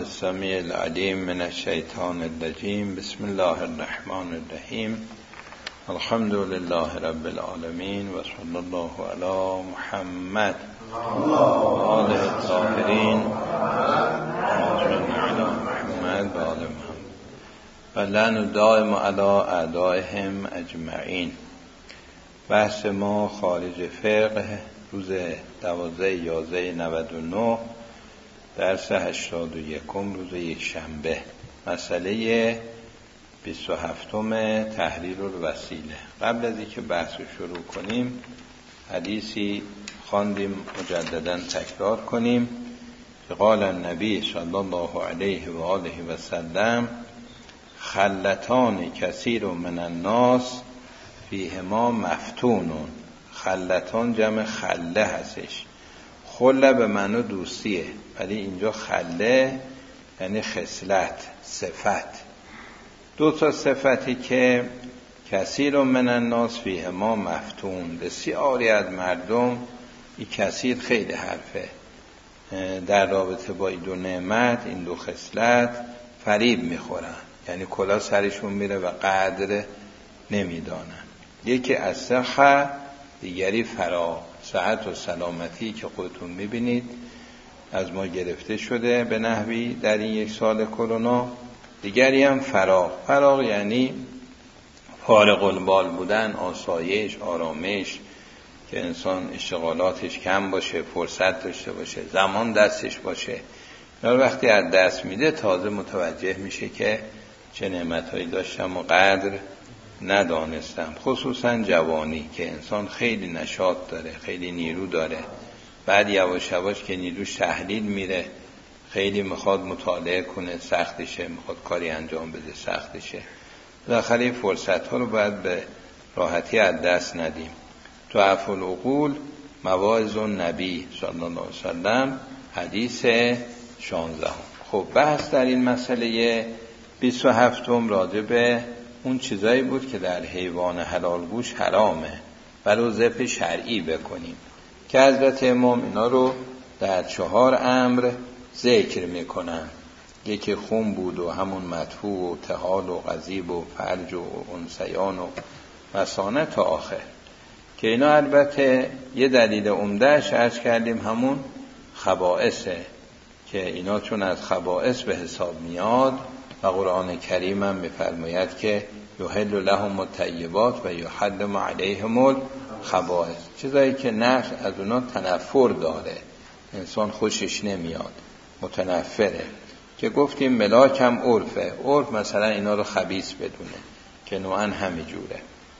السمیع العلیم من الشیطان الرجیم. بسم الله الرحمن الرحیم. الحمد لله رب العالمین و صلی الله علی محمد و آله الطاهرین و علی محمد و آل محمد و لعن دائم علی اعدائهم اجمعین. بحث ما خارج فقه، روز 12/11/99، درس 81 روز یکشنبه، مسئله 27 تحلیل الوسیله. قبل از اینکه بحث رو شروع کنیم حدیثی خواندیم مجددا تکرار کنیم که قال النبی صلی الله علیه و آله و سلم خلتان کثیر من الناس فیهما مفتونون. خلتان جمع خله هستش. خله به معنی دوستیه، ولی اینجا خله یعنی خصلت، صفت. دو تا صفتی که کثیر من الناس فیهما مفتون، بسیاری از مردم، این کثیر خیلی حرفه، در رابطه با این دو نعمت، این دو خصلت فریب میخورن، یعنی کلا سرشون میره و قدر نمیدانن. یکی از صحه، دیگری فرا، صحت و سلامتی که خودتون میبینید از ما گرفته شده به نحوی در این یک سال کرونا. دیگری هم فراغ یعنی فارغ البال بودن، آسایش، آرامش، که انسان اشتغالاتش کم باشه، فرصت داشته باشه، زمان دستش باشه. وقتی از دست میده تازه متوجه میشه که چه نعمتهایی داشتم و قدر ندانستم. خصوصا جوانی که انسان خیلی نشاط داره، خیلی نیرو داره، بعد یواش یواش که نیروش تحلیل میره، خیلی میخواد مطالعه کنه، سختشه، میخواد کاری انجام بده، سختشه. بالاخره فرصت ها رو باید به راحتی از دست ندیم. ضعف العقول مواعظ النبی صلی الله علیه وسلم، حدیث 16. خب بحث در این مسئله 27 راجع به اون چیزایی بود که در حیوان حلال گوش حرامه و رو ذبح شرعی بکنیم، که حضرت امام اینا رو در 4 امر ذکر میکنن. یکی خون بود و همون مدفوع و تحال و غضیب و فرج و انسیان و مثانه تا آخر، که اینا البته یه دلیل عمدهش عرض کردیم همون خبائثه، که اینا چون از خبائث به حساب میاد و قرآن کریم هم میفرماید که یحل لهم الطیبات و یحرم علیهم الخبائث، چیزایی که نفس از اونا تنفر داره، انسان خوشش نمیاد، متنفره. که گفتیم ملاک هم عرفه، عرف مثلا اینا رو خبیث بدونه، که نوعا همین جوره.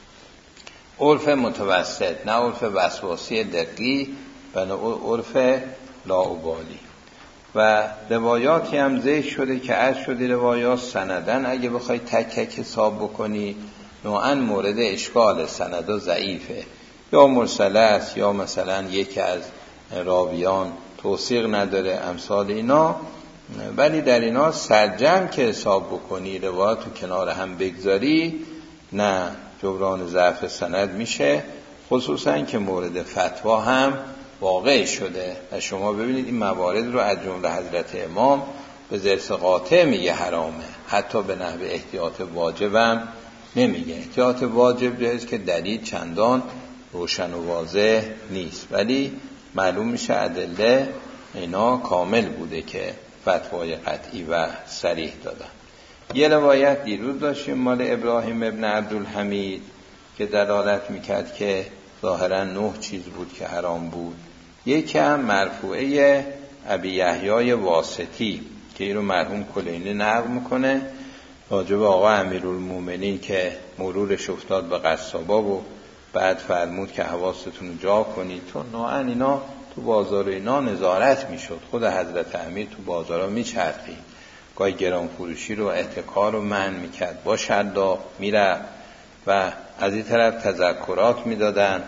عرف متوسط، نه عرف وسواسی دقیق و نه عرف لاابالی. و روایاتی هم ذکر شده که عرض شده روایات سندن اگه بخوای تک تک حساب بکنی نوعا مورد اشکال، سندا ضعیفه، یا مرسله است، یا مثلا یکی از راویان توثیق نداره، امثال اینا. ولی در اینا سرجم که حساب بکنی، روایات رو کنار هم بگذاری، نه جبران ضعف سند میشه، خصوصا که مورد فتوا هم واقع شده. و شما ببینید این موارد رو از جمله حضرت امام به ضرس قاطع میگه حرامه، حتی به نحو احتیاط واجبم نمیگه. احتیاط واجب جایز که دلیل چندان روشن و واضح نیست، ولی معلوم میشه ادله اینا کامل بوده که فتوای قطعی و صریح دادن. یه روایت دیروز داشتیم مال ابراهیم ابن عبدالحمید که دلالت میکرد که ظاهرا 9 چیز بود که حرام بود. یکی هم مرفوعه ابی یحیی واسطی که این رو مرحوم کلینی نقل میکنه راجع به آقا امیرالمومنین که مرورش افتاد به قصابا و بعد فرمود که حواستون رو جا کنید، تو نوعا اینا تو بازار اینا نظارت میشد، خود حضرت امیر تو بازارا میچرخید، گاهی گران فروشی رو احتکار رو منع میکرد، با شدا میره و از این طرف تذکرات میدادن.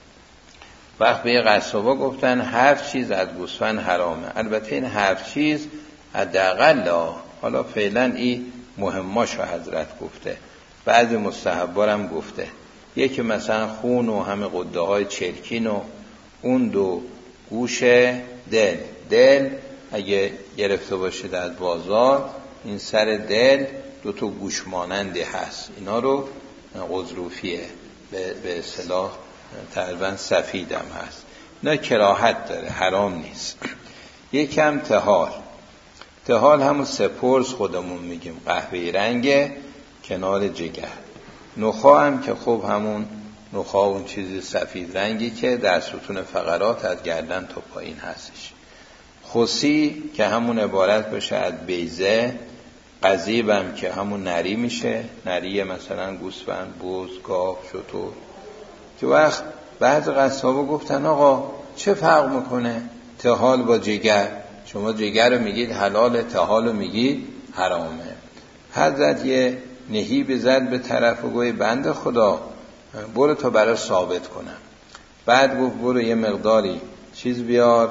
وقت به قصابا گفتن 7 چیز از گوسفند حرامه. البته این 7 چیز حداقل، حالا فعلا این مهماشو حضرت گفته، بعضی مستحبا هم گفته. یکی مثلا خون و همه قده های چرکین و اون 2 گوش دل اگه گرفته باشید از بازار، این سر دل 2 گوش مانندی هست، اینا رو غضروفیه، به اصطلاح تقریبا سفیدم هست، اینا کراهت داره، حرام نیست. یکم تهال همون سپرز خودمون میگیم، قهوه‌ای رنگه کنار جگر. نخاع هم که خب همون نخاع اون چیزی سفید رنگی که در ستون فقرات از گردن تا پایین هستش. خصی که همون عبارت بشه از بیضه. قضیب هم که همون نری میشه، نریه مثلا گوسفند، بز، گاو، شتر. که وقت بعض قصابا گفتن آقا چه فرق میکنه تهال با جگر؟ شما جگر رو میگید حلاله، تهال رو میگید حرامه. حضرت یه نهیب زد به طرف و گوی بنده خدا برو تا برای ثابت کنم. بعد گفت برو یه مقداری چیز بیار،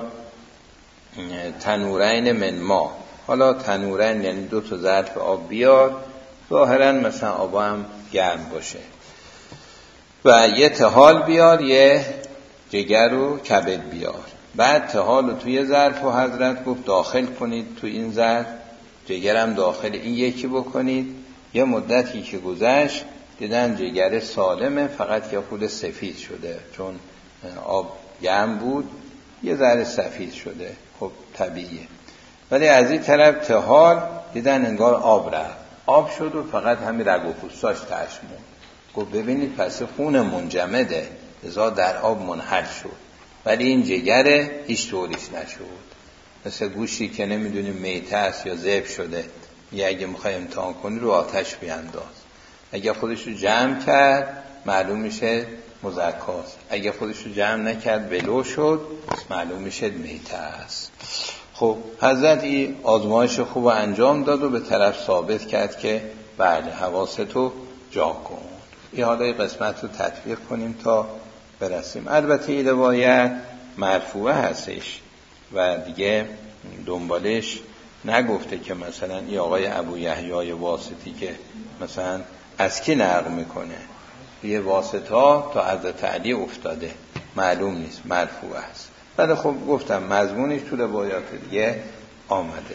تنورین من ما. حالا تنورین یعنی 2 ظرف آب بیار، ظاهرا مثلا آب هم گرم باشه، و یه تهال بیار، یه جگر و کبد بیار. بعد تهال رو توی ظرف و حضرت گفت داخل کنید تو این ظرف، جگرم داخل این یکی بکنید. یه مدتی که گذشت دیدن جگر سالمه، فقط که خود سفید شده، چون آب گرم بود یه ذره سفید شده، خب طبیعیه. ولی از این طرف تهال دیدن انگار آب رفت، آب شد و فقط همین رگ و پوستاش ترش موند. گفت ببینید پس خون منجمده، لذا در آب منحل شد، ولی این جگره هیچ طوریش نشد. مثل گوشی که نمیدونی میته است یا ذبح شده، یه اگه میخوای امتحان کنی رو آتش بیانداز، اگه خودش رو جمع کرد معلوم میشه مزکاست، اگه خودش رو جمع نکرد ولو شد معلوم میشه میته است. خب حضرت این آزمایش خوب انجام داد و به طرف ثابت کرد که بله حواستو جا کن. این حالا این قسمت رو تطبیق کنیم تا برسیم. البته این روایت مرفوعه هستش و دیگه دنبالش نگفته که مثلا این آقای ابو یحیی واسطی که مثلا از کی نقل میکنه، یه واسطا تا حضرت علی افتاده، معلوم نیست، مرفوعه است. ولی خب گفتم مضمونش تو روایات دیگه آمده.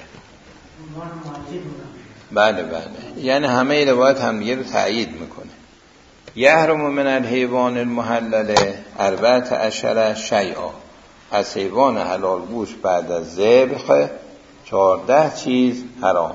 بله یعنی همه روایات هم دیگه رو تأیید میکنه. یحرم من الحیوان المحلل 14 شیئا، از حیوان حلال گوشت بعد از ذبح 14 چیز حرامه.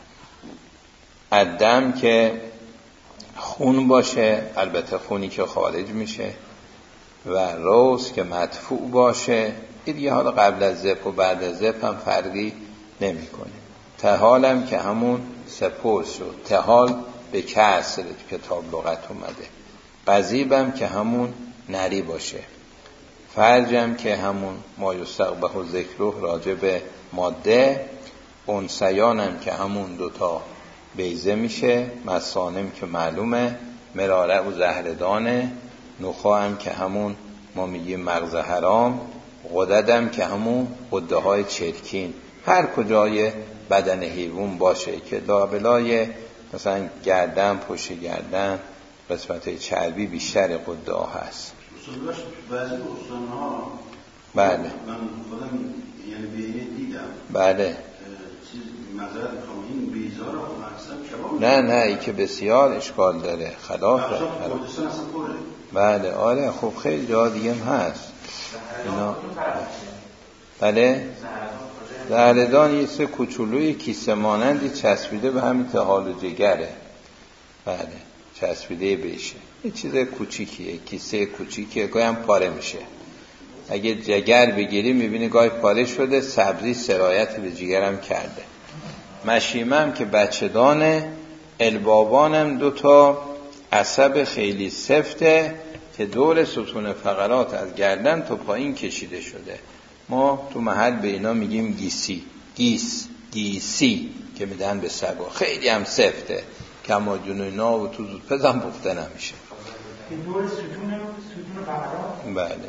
الدم که خون باشه، البته خونی که خارج میشه، و روز که مدفوع باشه. این دیگه حالا قبل از ذبح و بعد از ذبح هم فرقی نمیکنه. تهال هم که همون سپرس شد، تهال به کسر کتاب لغت اومده. قضیبم که همون نری باشه. فرجم که همون ما یستقبح و ذکره راجع به ماده. انسیانم که همون 2 بیضه میشه. مثانم که معلومه، مراره و زهردانه. نخاهم که همون ما میگیم مغز حرام. غددم که همون غده های چرکین، هر کجای بدن حیوان باشه که لابلای مثلا گردن، پشت گردن، قسمت چربی بیشتر غده ها هست. بعضی استان‌ها بله من خودم یعنی بینه دیدم، بله چیز مزرعه میخوام این بیزار رو مقصد کباب نه این که بسیار اشکال داره، خلاف داره. بله آره خب خیلی جا دیگه هم هست اینا. بله زهردان یه سه کوچولوی کیسه مانندی چسبیده به همین تهال و جگره. بله چسبیده بشه، یه چیز کوچیکیه، کیسه کوچیکیه، گاهی هم پاره میشه. اگه جگر بگیری میبینی گاهی پاره شده، سبزی سرایت به جگرم کرده. مشیمه هم که بچه دانه. البابانم 2 عصب خیلی سفته که دور ستون فقرات از گردن تا پایین کشیده شده. ما تو محل به اینا میگیم گیسی که میدن به سگا، خیلی هم سفته، کما جنوینا و تو زود پزم پخته نمیشه. دور ستون فقرات. بله.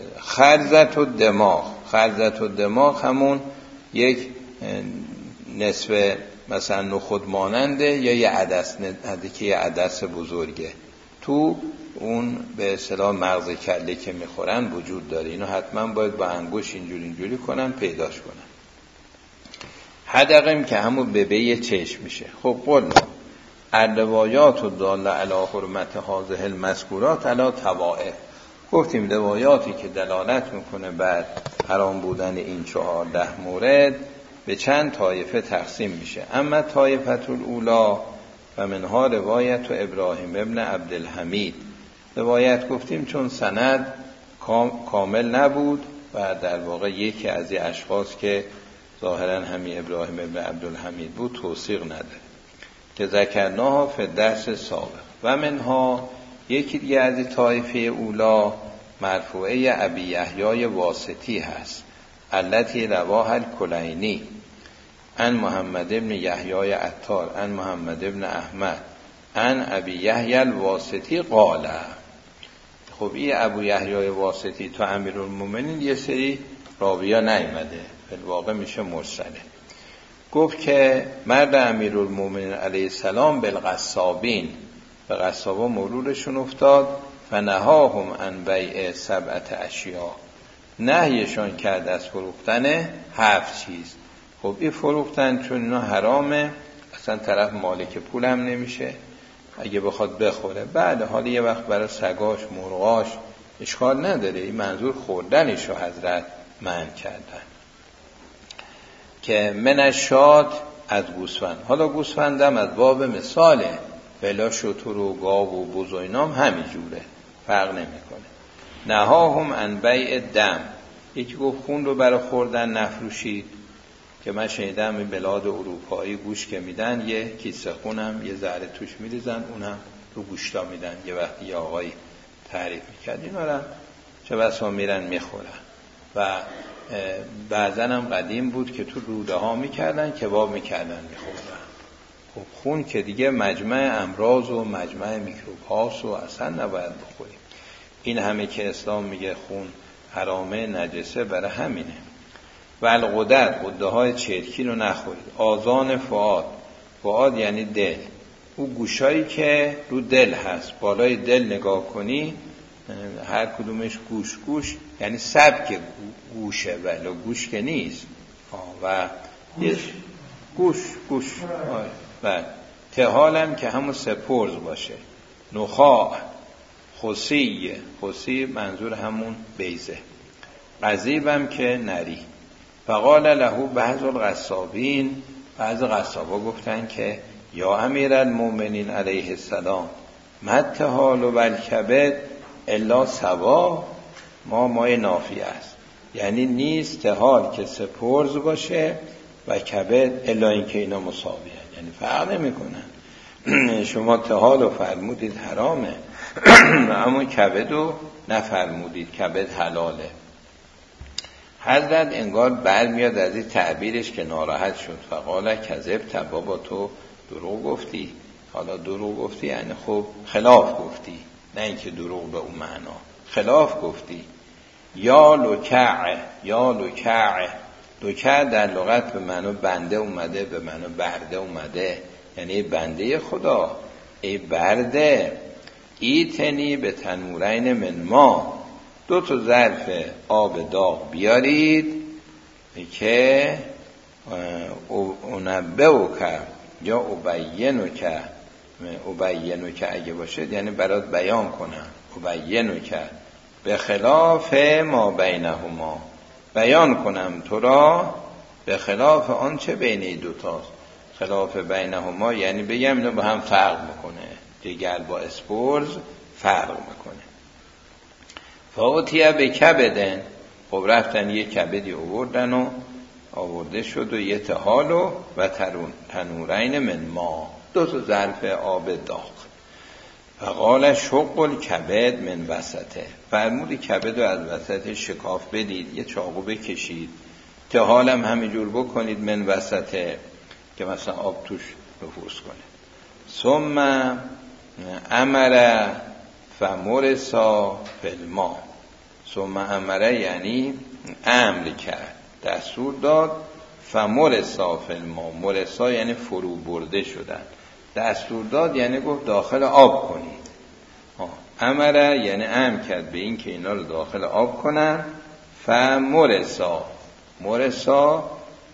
خرزت و دماغ همون یک نصف مثلا نخود ماننده یا یه عدس، که یه عدس بزرگه تو اون به اصطلاح مغز کله که میخورن وجود داره. اینو حتما باید با انگوش اینجوری کنن پیداش کنن. حدقم که همون ببه چشم میشه. خب قلنا الروایات و داله علی حرمت هذه المذکورات علی طوائف، گفتیم روایاتی که دلالت میکنه بر حرام بودن این 14 مورد به چند طایفه تقسیم میشه. اما طایفه الاولی و منها روایت ابراهیم ابن عبدالحمید. روایت گفتیم چون سند کامل نبود و در واقع یکی از این اشخاص که ظاهرا همین ابراهیم ابن عبدالحمید بود توثیق نداره که ذکرناها فی درس سابق. و منها یکی دیگه از این طایفه اولا مرفوعه ابی یحیی واسطی هست، التی رواه الکلینی عن محمد ابن یحیی عطار عن محمد ابن احمد عن ابی یحیی الواسطی قال. خب این ابو یحیی واسطی تو امیرالمومنین یه سری راویا نیامده، در واقع میشه مرسله. گفت که مرد امیرالمومنین علیه السلام بالقصابین، به قصابا مرورشون افتاد، فنهاهم عن بیع 7 اشیاء، نهیشان کرد از فروختن 7 چیز. خب این فروختن چون اینا حرامه، اصلا طرف مالک پول هم نمیشه اگه بخواد بخوره. بعد حالا یه وقت برای سگاش مرغاش اشکال نداره، این منظور خوردنشو حضرت منع کردن. که من الشات از گوسفند، حالا گوسفندم از باب مثاله، بلا شتر و گاو و بز و اینام همین جوره، فرق نمیکنه. نهاهم عن بیع دم، یکی گفت خون رو برای خوردن نفروشید، که من شنیدم این بلاد اروپایی گوش که میدن یه کیسه خونم یه ذره توش میریزن، اونم رو گوشتا میدن. یه وقتی یه آقایی تعریف میکرد اینا رو چه بسا میرن میخورن. و بعضن هم قدیم بود که تو روده ها میکردن کباب میکردن میخوردن. خب خون که دیگه مجمع امراض و مجمع میکروب هاست و اصلا نباید بخوریم. این همه که اسلام میگه خون حرامه نجسه برای همینه. و الغدد، غده های چرکی رو نخورید. آذان فؤاد، فؤاد یعنی دل، او گوشایی که رو دل هست، بالای دل نگاه کنی هر کدومش گوش یعنی سبک گوشه، ولی گوش که نیست. و گوش و تهالم که همون سپرز باشه. نخاع، خسی منظور همون بیزه. قضیبم که نری. فقال له بعض القصابین، بعض قصابا گفتن که یا امیرالمومنین علیه السلام متحال و بالکبد الا سوا، مای نافی است، یعنی نیست تحال که سپرز باشه و کبد الا این که اینا مساویه، یعنی فرق نمی کنن. شما تحال رو فرمودید حرامه اما کبد رو نفرمودید کبد حلاله. حضرت انگار برمیاد از این تعبیرش که ناراحت شد. فقال کذب، بابا تو دروغ گفتی. حالا دروغ گفتی یعنی خب خلاف گفتی، نه اینکه دروغ به اون معنا، خلاف گفتی. یا لکع در لغت به معنی بنده اومده، به معنی برده اومده، یعنی بنده خدا، ای برده. ایتنی به تنورین من ما، 2 ظرف آب داغ بیارید که انبئو که یا ابینو که اگه باشد یعنی برات بیان کنم، ابینو که به خلاف ما بینهما، بیان کنم تو را به خلاف آنچه بین این دوتاست. خلاف بینهما یعنی بگم اینو با هم فرق میکنه، دیگر با اسپرز فرق میکنه. فاوتیه به کبدن، خب رفتن یه کبدی آورده شد و یه تحال و تنورین من ما، 2 ظرف آب داغ. فقال شق الکبد من وسطه، فرمودی کبد رو از وسط شکاف بدید، یه چاقو بکشید، تحال هم همینجور بکنید من وسطه که مثلا آب توش نفوذ کنه. ثم امر فمرسا فی الماء، ثم امره یعنی امر کرد، دستور داد. فمرسا فی الماء، مرسا یعنی فرو برده شدن، دستور داد یعنی گفت داخل آب کنید. امره یعنی امر کرد به این که اینا رو داخل آب کنن. فمرسا، مرسا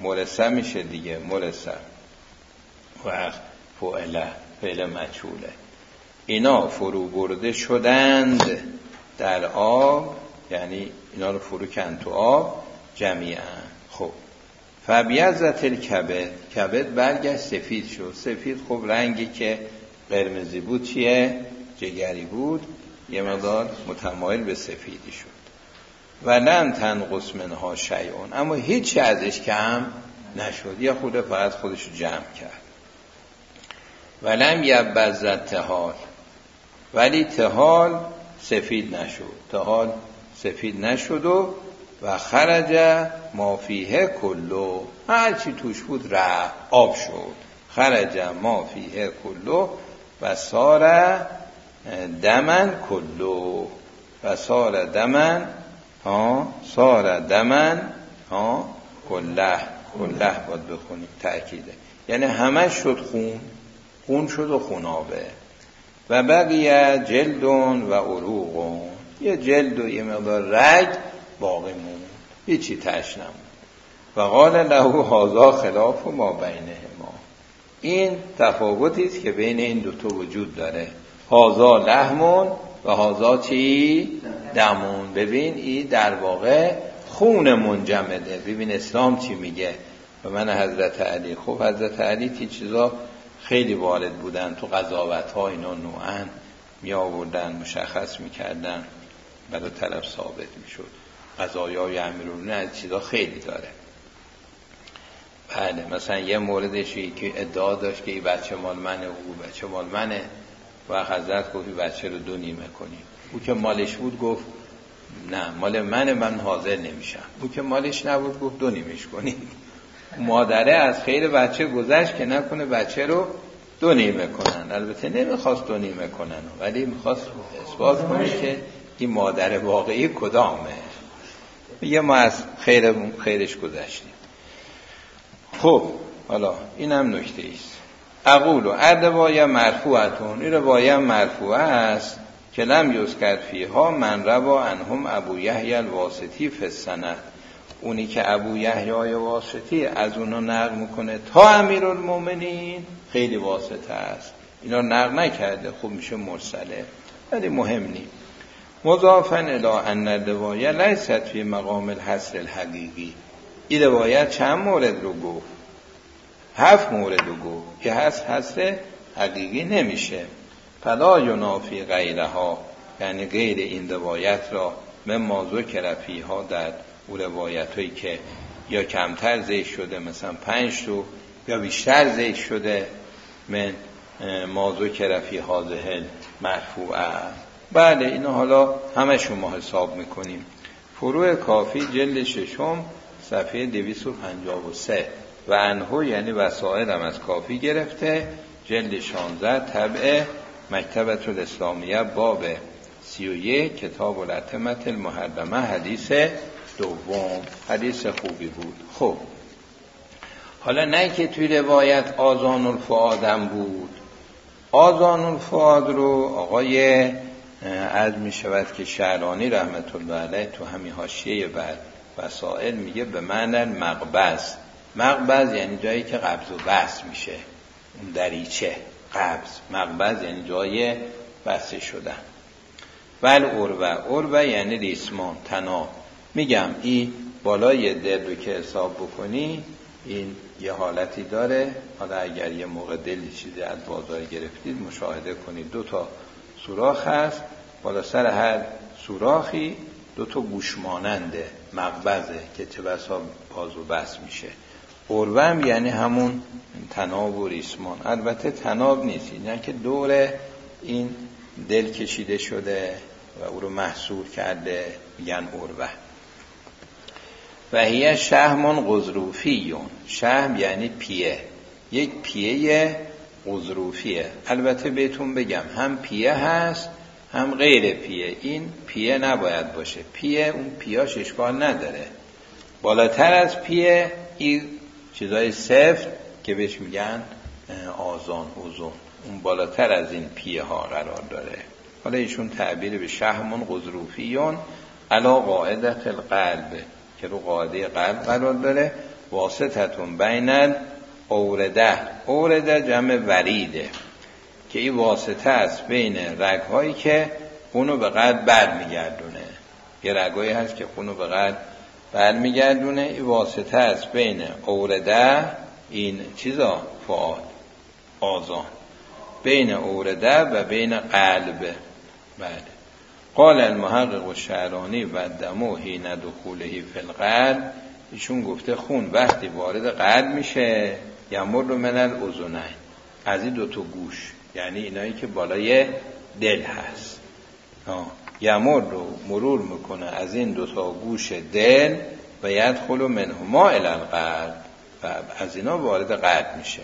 مرسه میشه دیگه، مرسه و فعل مجهوله. اینا فرو برده شدند در آب، یعنی اینا رو فرو کن تو آب جمیعا. خب فبیضت الکبد، کبد برگشت سفید شد. سفید خب رنگی که قرمزی بود چیه؟ جگری بود، یه مقدار متمایل به سفیدی شد. ولم تنقص منها شیء، اما هیچی ازش کم نشد، یه خورده فقط خودش رو جمع کرد. ولم یبض طحال، ولی طحال سفید نشد، طحال سفید نشد و خرج ما فیه کلو، هر چی توش بود آب شد. خرج ما فیه کلو و سار دمن کلو، و سار دمن سار دمن کله باید بخونیم تأکیده، یعنی همش شد خون شد و خونابه. و بقیه جلدون و عروقون، یه جلد و یه مقدار رگ باقی موند، هیچی تش نموند. و قال له هذا خلاف ما بینهما، این تفاوتی است که بین این دوتا وجود داره. هذا لحمون و هذا چی؟ دمون. ببین این در واقع خون منجمده. ببین اسلام چی میگه و من حضرت علی. خب حضرت علی تی چیزا خیلی وارد بودن تو قضاوت ها، اینا نوعا می آوردن مشخص میکردن، برای طرف ثابت میشد. قضایای امیرالمومنین از چیزا خیلی داره. بله مثلا یه موردشی که ادعا داشت که این بچه مال منه، او بچه مال منه، و حضرت گفت بچه رو 2 نیمه کنیم. او که مالش بود گفت نه مال منه، من حاضر نمیشم. او که مالش نبود گفت 2 نیمش کنیم. مادره از خیر بچه گذشت که نکنه بچه رو 2 نیمه کنن. البته نمیخواست 2 نیمه کنن، ولی میخواست اثبات کنه که این مادر واقعی کدامه. میگه ما از خیرش گذشتیم. خب حالا اینم نکته ایست. اقول و اردوایه مرفوعتون، این روایه مرفوعه است که لم یذکر فیها من روا عنهم ابو یحیی الواسطی فی السند، اونی که ابو یحیی واسطی از اونا نقل میکنه تا امیرالمومنین خیلی واسطه است، اینا نقل نکرده، خوب میشه مرسله، ولی مهم نی. مضافاً الی ان الروایه لیست فی مقام الحصر الحقیقی، این روایت چند مورد رو گفت؟ 7 مورد رو گفت که حصر حقیقی نمیشه. فلا ینافی غیرها، یعنی غیر این روایت را مما ذکر فیها، در اون روایتایی که یا کمتر ذکر شده مثلا 5 تا یا بیشتر ذکر شده، من ما ذکر فی هذه مرفوعه. بله اینا حالا همه شما حساب میکنیم. فروع کافی جلد 6 صفحه 253 و انهو یعنی وسائل هم از کافی گرفته، جلد 16 طبع مکتبة الاسلامیه باب 31 کتاب الاتمة المحرمه حدیث 2. حدیث خوبی بود. خب حالا نه که توی روایت آذان الفؤادم بود، آذان الفؤاد رو آقای عرض می شود که شعرانی رحمت الله علیه تو همین حاشیه بر وسائل میگه به معنی مقبض. مقبض یعنی جایی که قبض و بسط میشه، اون دریچه قبض. مقبض یعنی جای بسته شدن. ول عروه یعنی ریسمان، تناب. میگم این بالای دل رو که حساب بکنی این یه حالتی داره. حالا اگر یه موقع دلی چیزی از بازار گرفتید مشاهده کنید 2 تا سوراخ هست، بالا سر هر سوراخی 2 تا گوش ماننده مقبضه که چه بسا باز و بس میشه. عروه یعنی همون تناب و ریسمان. البته تناب نیست، نه که دور این دل کشیده شده و او رو محصور کرده، میگن عروه. و هیه شحم قضروفیون، شحم یعنی پیه، یک پیه قضروفیه. البته بهتون بگم هم پیه هست هم غیر پیه. این پیه نباید باشه، پیه اون پیهاش اشکال نداره. بالاتر از پیه این چیزای سفت که بهش میگن آذان اوزون، اون بالاتر از این پیه ها قرار داره. حالا ایشون تعبیر به شحم قضروفیون علی قاعدة القلب، که رو قاعده قلب قرار داره. واسطتون بین اورده جمع وریده که این واسطه است بین رگ‌هایی که خونو به قلب برمیگردونه. یه رگایی هست که خونو به قلب برمیگردونه، این واسطه است بین اورده، این چیزا فعال آذان، بین اورده و بین قلب. بله. قال المحقق الشعرانی و دمو حین دخوله فی القلب، ایشون گفته خون وقتی وارد قلب میشه یمر من الاذنین، از این 2 گوش، یعنی اینایی که بالای دل هست، یمر رو مرور میکنه از این 2 گوش دل و یدخل منهما الی القلب، و از اینا وارد قلب میشه.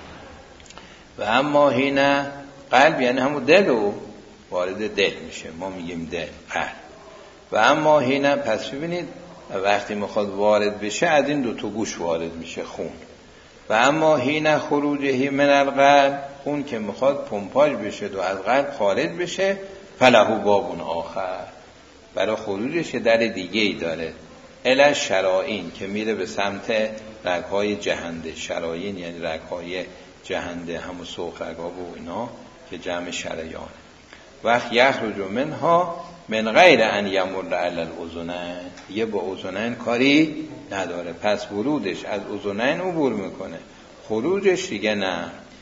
و اما حین قلب یعنی همون دل و وارد دل میشه، ما میگیم دل قلب. و اما حین، پس ببینید وقتی میخواد وارد بشه از این 2 گوش وارد میشه خون. و اما حین خروجه من القلب، خون که میخواد پمپاژ بشه و از قلب خارج بشه، فله باب آخر، برای خروجش در دیگه ای داره، الی شرائین که میره به سمت رگ‌های جهنده. شرائین یعنی رگ‌های جهنده، همون سوخ رگ‌ها و اینا که جمع شریان. وقت یخرج منها من غیر ان یمر علی الاذنین، یه با اذنین کاری نداره، پس ورودش از اذنین عبور میکنه، خروجش دیگه نه.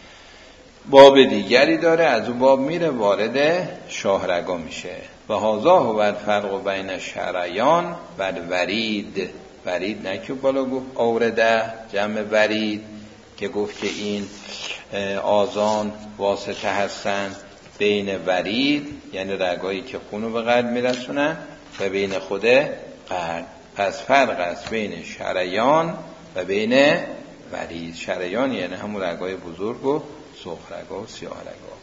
باب دیگری داره، از اون باب میره وارد شاهرگا میشه. و هذا هو الفرق بین الشریان و الورید. ورید نه که بالا گفت اورده جمع ورید، که گفت که این آذان واسطه هستن بین ورید یعنی رگایی که خونو به قلب میرسونن و بین خود قلب. پس فرق است بین شریان و بین ورید. شریان یعنی همون رگای بزرگ و سرخ رگا و سیاه رگا.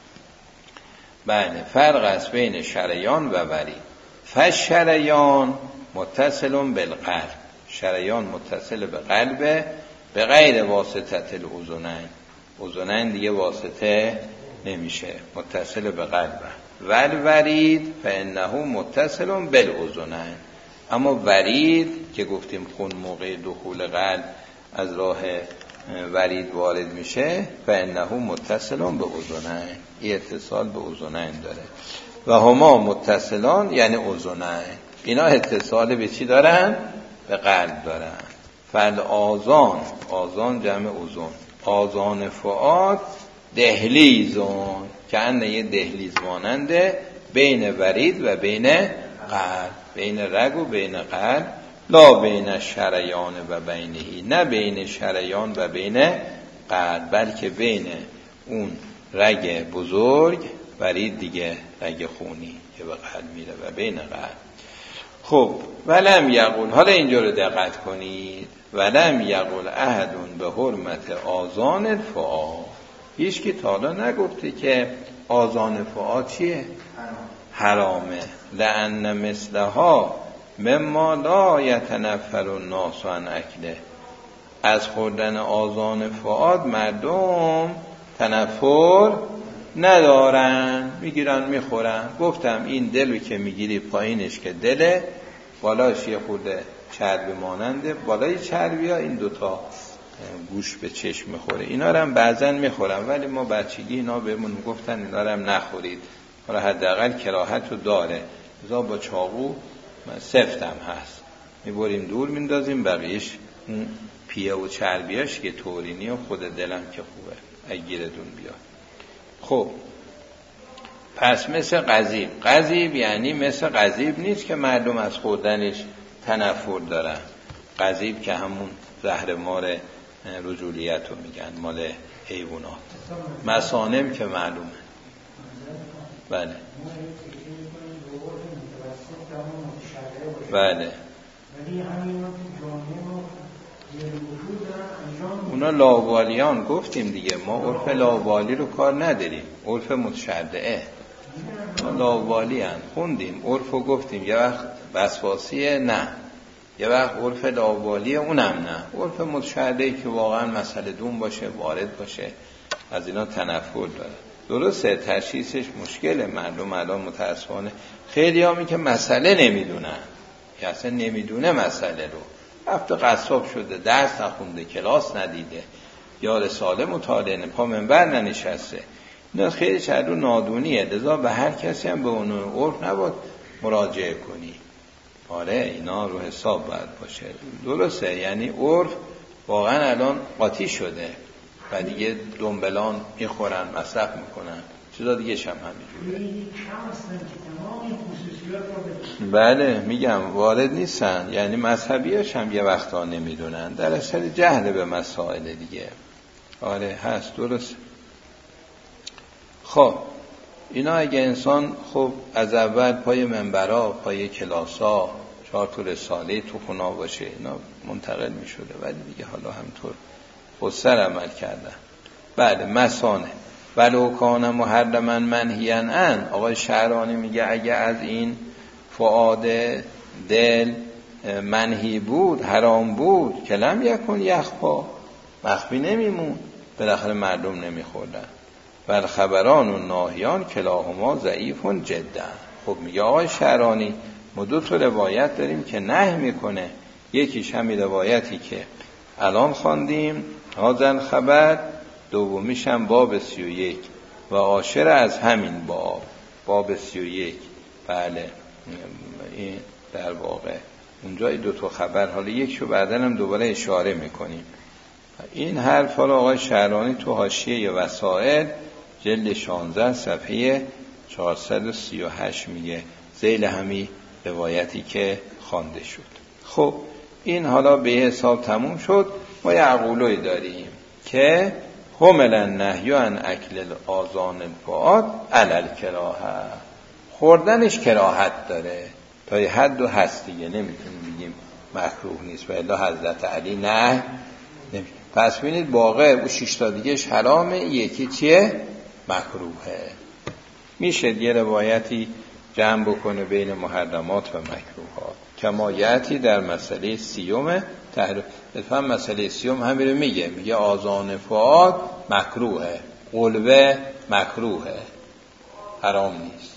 بله، فرق است بین شریان و ورید. فالشریان متصل بالقلب، شریان متصل به قلب، به غیر واسطه الاذنین. اذنین دیگه واسطه نمیشه، متصل به قلب. والورید فانه متصل بالاذنین. اما ورید که گفتیم خون موقع دخول قلب از راه ورید وارد میشه، فانه متصل به اذنین، این اتصال به اذنین داره. و هما متصلان یعنی اذنین، اینا اتصال به چی دارن؟ به قلب دارن. فالآذان، آذان جمع اذن، آذان فؤاد دهلیزون، که انه یه دهلیز ماننده بین ورید و بین قلب، بین رگ و بین قلب، لا بین شریان و بینهی، نه بین شریان و بین قلب، بلکه بین اون رگ بزرگ، ورید دیگه رگ خونی که به قلب میره، و بین قلب. خب ولم یقول، حالا اینجا رو دقت کنید، ولم یقول احدون به حرمت آذان الفؤاد، هیچ کی تا حالا نگفته که آذان فؤاد چیه؟ حرامه. لأن مثلها مما لا یتنفر الناس عن اکله، از خوردن آذان فؤاد مردم تنفر ندارن، میگیرن میخورن. گفتم این دلو که میگیری پایینش که دله، بالاش یه خورده چربی ماننده، بالای چربی ها این 2 گوش به چشم میخوره، اینا رو هم بعضن میخورن، ولی ما بچگی اینا بهمون گفتن اینا رو هم نخورید، حالا حداقل کراهت رو داره، ازا با چاقو سفتم هست میبریم دور میندازیم، بقیهش پیه و چربیاش که تورینی و خود دلم که خوبه اگیردون بیاد. خب پس مثل قضیب، قضیب یعنی مثل قضیب نیست که مردم از خوردنش تنفر دارن. قضیب که همون زهر مار رجولیت رو میگن، مال حیوانات. مسانم که معلومه. بله بله، اونا لاوالیان گفتیم دیگه، ما عرف لاوالی رو کار نداریم، عرف متشرعه. لاوالی هن خوندیم، عرف رو گفتیم، یه وقت وسواسیه نه، یه وقت عرف لاوالیه اونم نه، عرف متشرعه که واقعا مسئله دون باشه، وارد باشه، از اینا تنفر داره. درسته تشخیصش مشکله، مردم الان متاسفانه خیلی همی که مسئله نمیدونن، که اصلا نمیدونه مسئله رو، رفته قصاب شده، درس نخونده، کلاس ندیده، یا رساله مطالعه نه، پا منبر ننشسته، اینا خیلی چرا نادونیه. لذا به هر کسی هم به اون عرف نباید مراجعه کنی. آره اینا رو حساب باید باشه. درسته، یعنی عرف واقعا الان قاطی شده و دیگه دنبلان میخورن، مصرف میکنن، چیزا دیگه هم همینجوره. بله میگم وارد نیستن، یعنی مذهبیاش هم یه وقتا نمیدونن، در اثر جهل به مسائل دیگه. آره هست، درست. خب اینا اگه انسان خب از اول پای منبرا، پای کلاسا، 4 تا رساله تو خونه باشه، اینا منتقل می شده، ولی دیگه حالا همطور خودسر عمل کردن. بعد مسانه ولو کان محرما منهیا عنه. آقای شعرانی میگه اگه از این فؤاد دل منهی بود، حرام بود، که لم یکن یخفا، مخفی نمیمون، بالاخره مردم نمیخوردن. ول خبران و ناهیان کلاهما ضعیف جدا. خب میگه آقای شعرانی ما 2 تا روایت داریم که نهی میکنه، یکیش همین روایتی که الان خواندیم هازن خبر، دومیش هم باب 31 و عاشر از همین باب 31. بله این در واقع اونجا 2 تا خبر، حالا یکشو بعدن هم دوباره اشاره میکنیم. این حرف رو آقای شعرانی تو حاشیه وسائل جلد 16 صفحه 438 میگه، ذیل همین روایتی که خوانده شد. خب این حالا به حساب تموم شد. ما یه عقولوی داریم که حمل النهی عن اکل آذان الفؤاد علی الکراهه، خوردنش کراهت داره تا یه حد و هست دیگه، نمیتونیم بگیم مکروه نیست، و الا حضرت علی نه نمیشه. پس ببینید واقع او 6 تا دیگهش حرامه، یکی چیه؟ مکروهه. میشه یه روایتی جمع بکنه بین محرمات و مکروهات. کما یأتی در مسئله 30 تحریم. اتفاقا مسئله 30 همین رو میگه آذان فؤاد مکروهه، قلبه مکروهه، حرام نیست.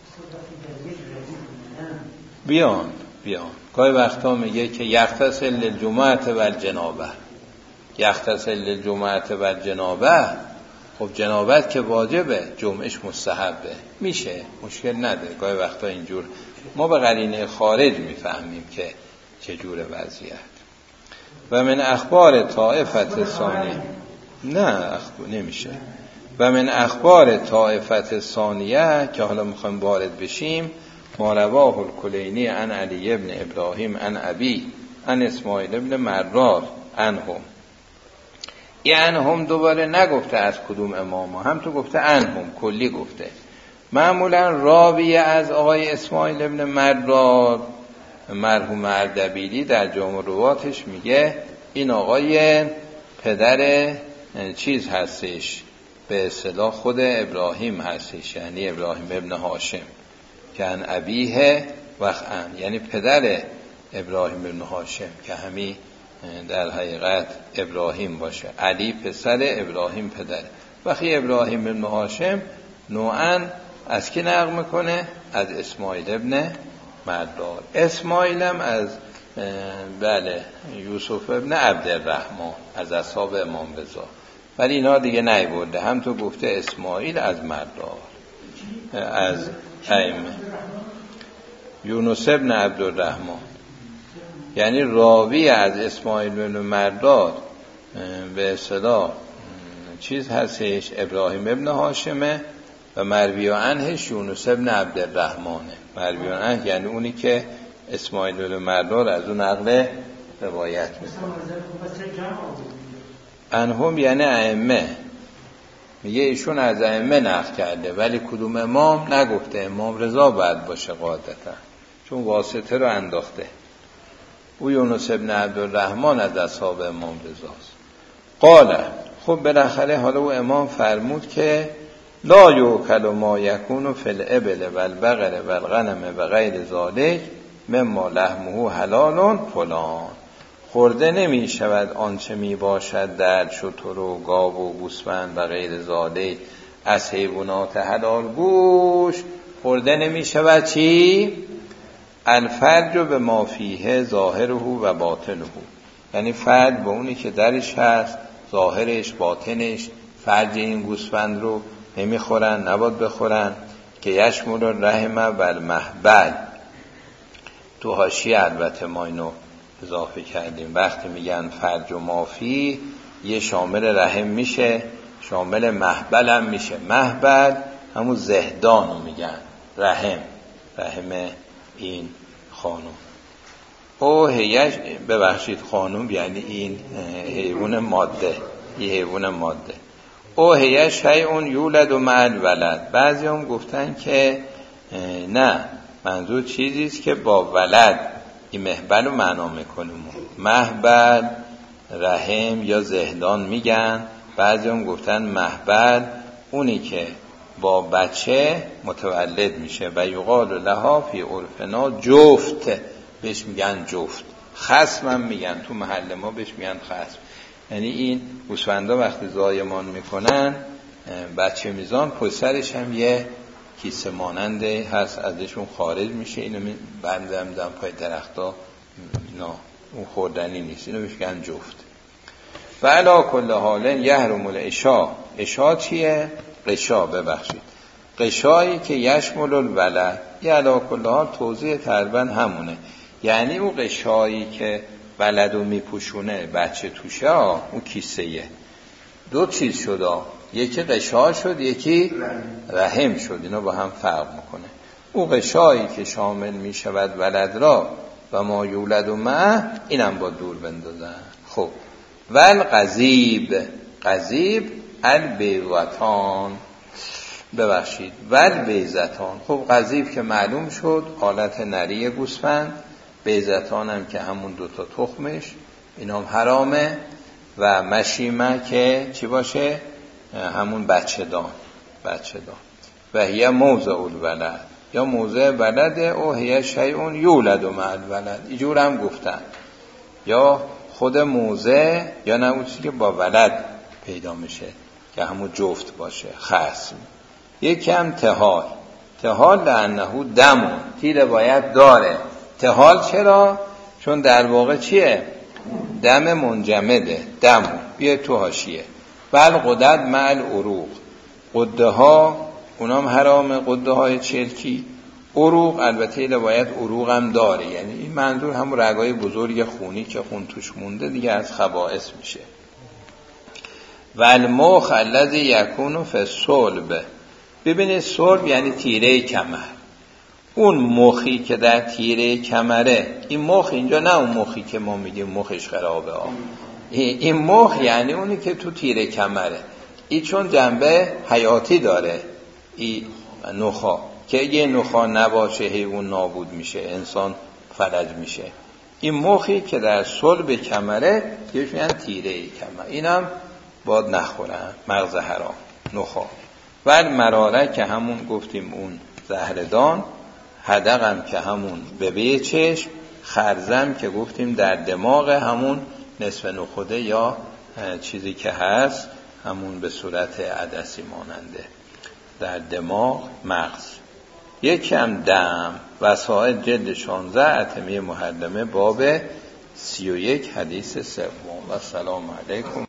بیان گاهی وقتا میگه که یغتسل للجمعه و الجنابه، یغتسل للجمعه و الجنابه. خب جنابت که واجبه، جمعش مستحبه، میشه، مشکل نداره. گاهی وقتا اینجور ما به قرینه خارج میفهمیم که چجور وضعیت. و من اخبار طائفت ثانیه، نه نمیشه. و من اخبار طائفت ثانیه که حالا میخوایم وارد بشیم، ما رواه الکلینی عن علی ابن ابراهیم عن ابی عن اسماعیل ابن مرار عنهم. این هم دوباره نگفته از کدوم امام، هم تو گفته عنهم، کلی گفته. معمولا راوی از آقای اسماعیل ابن مرار مرحوم اردبیلی در جامع رواتش میگه این آقای پدر چیز هستش، به اصطلاح خود ابراهیم هستش، یعنی ابراهیم ابن هاشم که ان ابیه وخن، یعنی پدر ابراهیم ابن هاشم که همین در حقیقت ابراهیم باشه، علی پسر، ابراهیم پدر. وقتی ابراهیم ابن هاشم نوعاً از کی نقل میکنه؟ از اسماعیل ابن مردار. اسماعیل هم از بله یوسف ابن عبدالرحمن از اصحاب امام رضا، ولی اینا دیگه نیورده. هم تو گفته اسماعیل از مردار، از ائمه یونس ابن عبدالرحمن، یعنی راوی از اسماعیل بن مرداد به اصطلاح چیز هستش ابراهیم ابن هاشمه و مروی عنهش یونس ابن عبدالرحمنه. مروی عنه یعنی اونی که اسماعیل بن مرداد از اون نقل روایت میکنه. عنهم یعنی ائمه، میگه ایشون از ائمه نقل کرده، ولی کدوم امام نگفته. امام رضا باید باشه قاعدتا، چون واسطه رو انداخته. او یونس ابن عبدالرحمن از اصحاب امام رضاست. قال خب بالاخره حالا او امام فرمود که لا یوکل ما یکون فی الابل والبقر والغنم و غیر ذالک مما لحمه حلال فلان. خورده نمی شود آنچه می باشد در شتر و گاو و گوسفند و غیر ذالک از حیوانات حلال گوش. خورده نمی شود چی؟ الفرج به ما فیه ظاهره و باطنه، یعنی فرج به اونی که درش هست، ظاهرش باطنش. فرج این گوسفند رو نمیخورن، نباید بخورن. که یشمل الرحم و المهبل. تو حاشیه البته ما اینو اضافه کردیم، وقتی میگن فرج و مافی یه شامل رحم میشه، شامل محبل هم میشه. محبل همون زهدان رو میگن، رحم این خانوم. او هیش ببخشید خانوم یعنی این حیوان ماده، این حیوان ماده. او هیش شیء یولد و مع الولد. بعضی هم گفتن که نه، منظور چیزیست که با ولد. این محبل رو معنا میکنیم، محبل رحم یا زهدان میگن. بعضی هم گفتن محبل اونی که با بچه متولد میشه. و یقال لها فی عرفنا جفت، بهش میگن جفت. خصم هم میگن، تو محل ما بهش میگن خصم. یعنی این گوسفندا وقتی زایمان میکنن بچه میزان، پشت سرش هم یه کیسه ماننده هست ازشون خارج میشه. اینو بندم پای درختا، اینا اون خوردنی نیست، اینو بهش میگن جفت. و علا کل حال یحرم العشاء. عشاء چیه؟ قشا، ببخشید قشایی که یشمل الولد. یه علا کل حال توضیح تقریبا همونه، یعنی اون قشایی که ولدو میپوشونه بچه توشه، اون کیسه‌یه. دو چیز شده، یکی قشا شد، یکی رحم شد. اینا با هم فرق میکنه. اون قشایی که شامل میشود ولد را و ما یولد و معه، اینم با دور بندازن. خب والقضیب، قضیب البیضتان، ببخشید والبیضتان. خب قضیب که معلوم شد حالت نری گوسفند، بیضتان هم که همون دوتا تخمش، اینا هم حرامه. و مشیمه که چی باشه؟ همون بچه دان. و هی موضع الولد، یا موضع ولد. او هی شیء یولد مع الولد. اینجور هم گفتن، یا خود موضع یا نه اون چیزی که با ولد پیدا میشه که همون جفت باشه، خصم. یکی هم تهال لانه دمون، تیر باید داره. تهال چرا؟ چون در واقع چیه؟ دم منجمده، دمون. بیه تو حاشیه. بل قدد مع العروق، قده ها اونام حرامه، قده های چرکی. عروق البته باید عروق هم داره، یعنی این منظور هم رگای بزرگ خونی که خون توش مونده دیگه از خبائث میشه. و المخ الذی یکون فی الصلب. ببینید صلب یعنی تیره کمر. اون مخی که در تیره کمره، این مخ اینجا نه اون مخی که ما میگیم مخش خرابه ها. این مخ یعنی اونی که تو تیره کمره. این چون جنبه حیاتی داره، این نخا که یه نخا نباشه حیوان نابود میشه، انسان فلج میشه. این مخی که در صلب کمره یه میگن تیره کمر، اینم باید نخورن، مغز حرام، نخا. و مراره که همون گفتیم اون زهردان، حدقم که همون به چشم، خرزم که گفتیم در دماغ، همون نصف نخوده یا چیزی که هست همون به صورت عدسی ماننده در دماغ، مغز. یکی هم دم. وسائل جلد 16 اتمه محرمه باب 31 حدیث سوم. و السلام علیکم.